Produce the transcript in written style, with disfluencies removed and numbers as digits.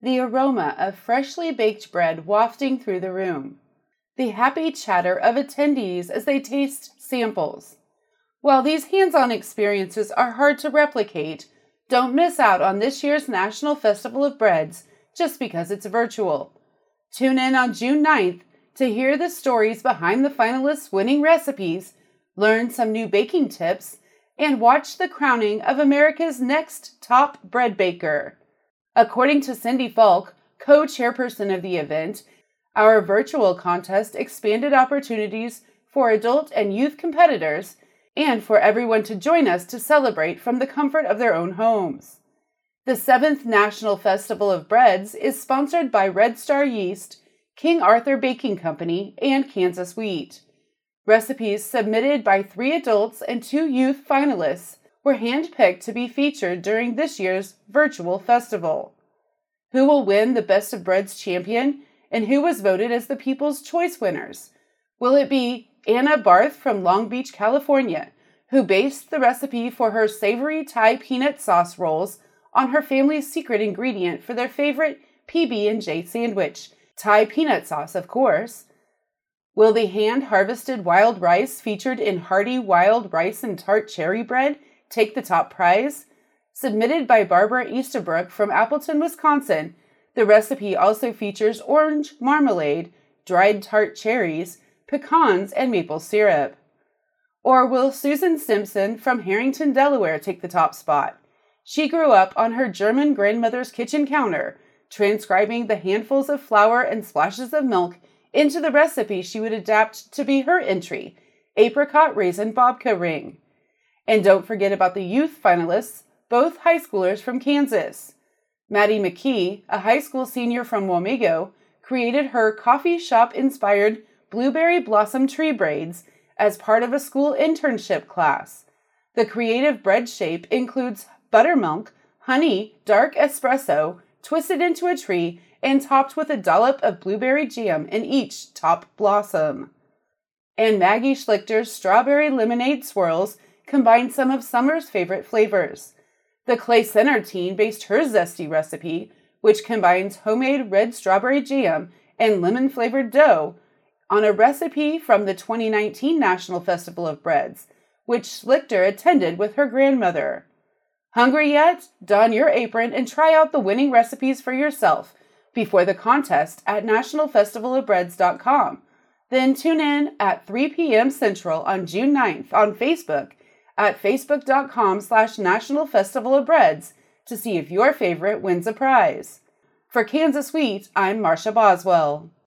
the aroma of freshly baked bread wafting through the room, the happy chatter of attendees as they taste samples. While these hands-on experiences are hard to replicate, don't miss out on this year's National Festival of Breads just because it's virtual. Tune in on June 9th to hear the stories behind the finalists' winning recipes, learn some new baking tips, and watch the crowning of America's next top bread baker. According to Cindy Falk, co-chairperson of the event, our virtual contest expanded opportunities for adult and youth competitors and for everyone to join us to celebrate from the comfort of their own homes. The 7th National Festival of Breads is sponsored by Red Star Yeast, King Arthur Baking Company, and Kansas Wheat. Recipes submitted by 3 adults and 2 youth finalists were handpicked to be featured during this year's virtual festival. Who will win the Best of Breads champion, and who was voted as the People's Choice winners? Will it be Anna Barth from Long Beach, California, who based the recipe for her savory Thai peanut sauce rolls on her family's secret ingredient for their favorite PB&J sandwich, Thai peanut sauce, of course? Will the hand-harvested wild rice featured in hearty wild rice and tart cherry bread take the top prize? Submitted by Barbara Easterbrook from Appleton, Wisconsin, the recipe also features orange marmalade, dried tart cherries, pecans, and maple syrup. Or will Susan Simpson from Harrington, Delaware take the top spot? She grew up on her German grandmother's kitchen counter, transcribing the handfuls of flour and splashes of milk into the recipe she would adapt to be her entry, apricot raisin babka ring. And don't forget about the youth finalists, both high schoolers from Kansas. Maddie McKee, a high school senior from Wamego, created her coffee shop-inspired blueberry blossom tree braids as part of a school internship class. The creative bread shape includes buttermilk, honey, dark espresso, twisted into a tree, and topped with a dollop of blueberry jam in each top blossom. And Maggie Schlichter's strawberry lemonade swirls combine some of summer's favorite flavors. The Clay Center teen based her zesty recipe, which combines homemade red strawberry jam and lemon-flavored dough, on a recipe from the 2019 National Festival of Breads, which Schlichter attended with her grandmother. Hungry yet? Don your apron and try out the winning recipes for yourself before the contest at nationalfestivalofbreads.com. Then tune in at 3 p.m. Central on June 9th on Facebook at facebook.com/National Festival of Breads to see if your favorite wins a prize. For Kansas Wheat, I'm Marcia Boswell.